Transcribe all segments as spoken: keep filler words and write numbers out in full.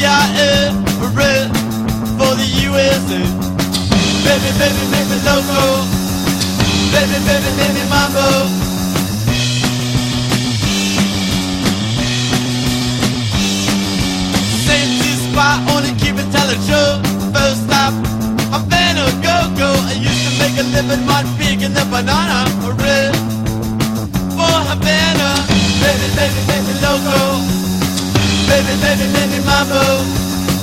I A, red for the U S A. Baby, baby, make me loco. Baby, baby, make me mambo. Safety spot, only keep it telling true. First stop, Havana, go-go. I used to make a living one pig in the banana, red for Havana. Baby, baby, make me loco. Baby, baby, make me mambo.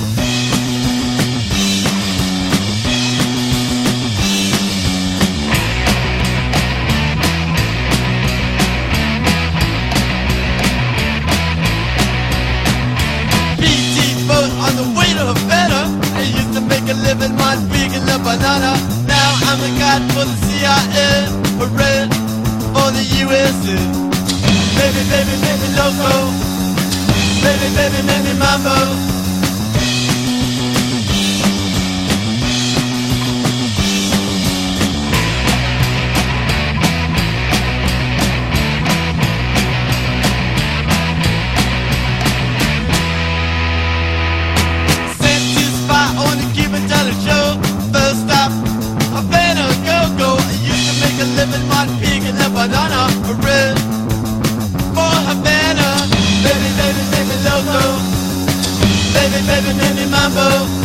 On the way to Havana, I used to make a living one pig in the banana. Now I'm a god for the C I A, a red for the U S A. Baby, baby, make me loco. Baby, baby, make me mambo. Living one pig in the banana, red for Havana. Baby, baby, make me loco. Baby, baby, make me mambo.